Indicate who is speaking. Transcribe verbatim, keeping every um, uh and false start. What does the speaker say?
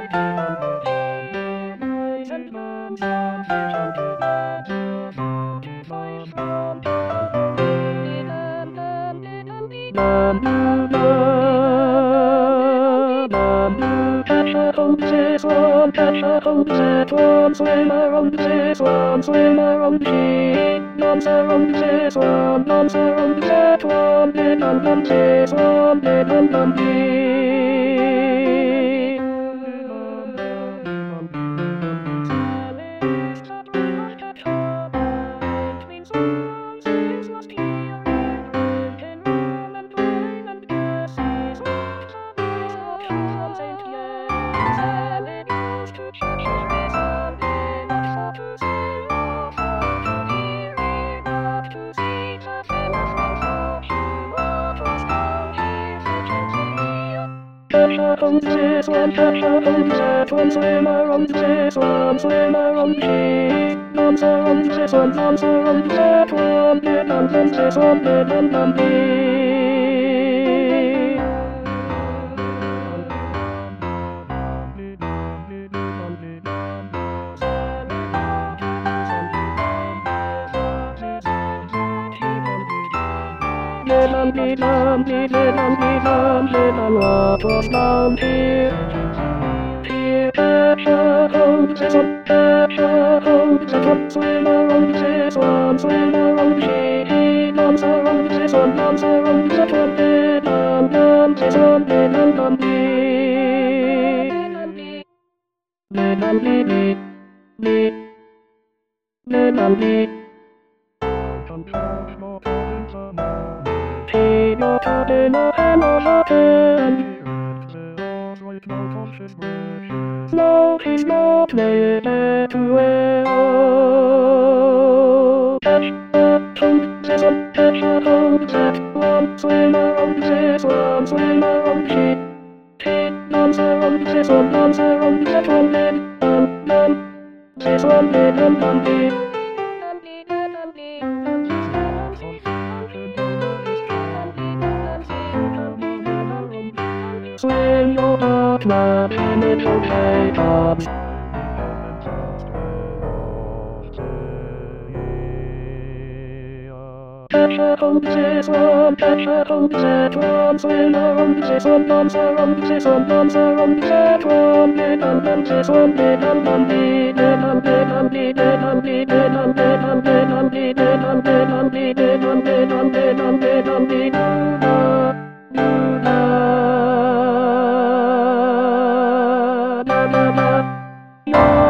Speaker 1: This one, catch a home, this one, swim around this one, swim around she. Dance around this one, dance around that one, dance around this one, dance around she. Catch a home, this one, catch a home, that one, swim around this one, swim around she. Dance around this one, dance around that one, dance around this one, dance around she. Little, little, little, little, little, what was down here? Here, catch a home, this one, catch a home, this one, swim around this one, swim around she. Dance around this one, dance around that one, little, little, this one, little, little, little, little, little, little, Hey, no talking, no hello, nothing. No, he's not playing it well. Catch a home, this one, catch a home, that one, swim around this one, swim around she. Hey, dance around this one, dance around that one, dance, dance, dance, this one, dance, dance, dance. Swing your partner and it's okay, Bob. Catch a home, this one, catch a home, that one, swim around this one, dance around this one, dance around that one, dance around this one, dance around me, dance around, dance around me, dance around me, dance around, dance around, dance around me, dance around, dance around me, dance around, dance around, dance around, dance around me, do da, do da. No.